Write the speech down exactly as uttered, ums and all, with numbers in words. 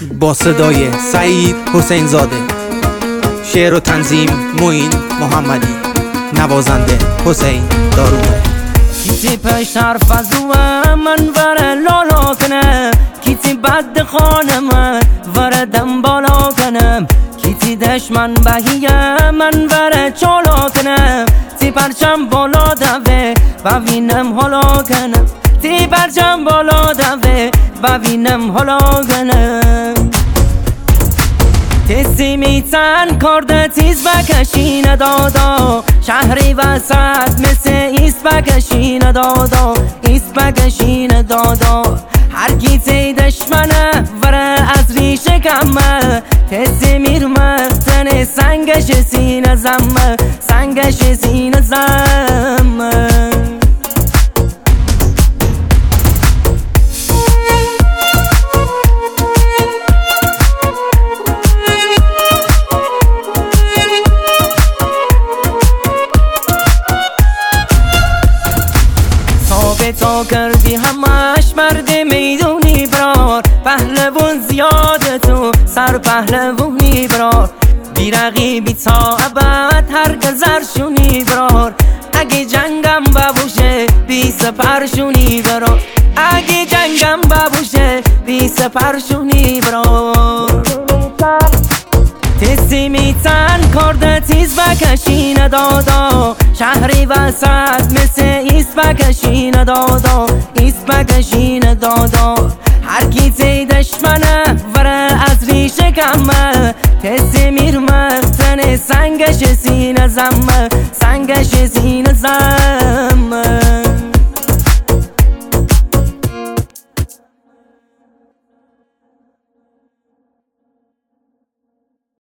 با صدای سعید حسین زاده، شعر و تنظیم معین محمدی، نوازنده حسین داروغه. کسی پشت حرف از من وره لالا کنم، کسی بد خانم وره دم بالا کنم، کسی دشمن بهیه من وره چالا کنم، تی پرچم بالا دوه ببینم حالا کنم، تی پرچم بالا دوه ببینم حالا کنم. تیزی میتن کرده تیز بکشین دادا، شهری وسط مثل ایست بکشین دادا، ایست بکشین دادا. هر کی دشمنه وره از ریشه کمه، تیزی میرمه تن سنگش سینه زمه، سنگش سینه زمه. تا کردی همش مرد میدونی برار، پهلوون زیاده تو سر پهلوونی برار، بی رقیبی تا ابد هر گذرشونی برار، اگه جنگم ببوشه بی سپرشونی برار، اگه جنگم ببوشه بی سپرشونی برار. تیزی میتن کرده تیز بکشین دادا، شهری وسط مثل ایست بکشین دادا، ایست بکشین دادا. هر کی دشمنه وره از ریشه کمه، تیزی میرمه تن سنگش سینه زمه، سنگش سینه زمه.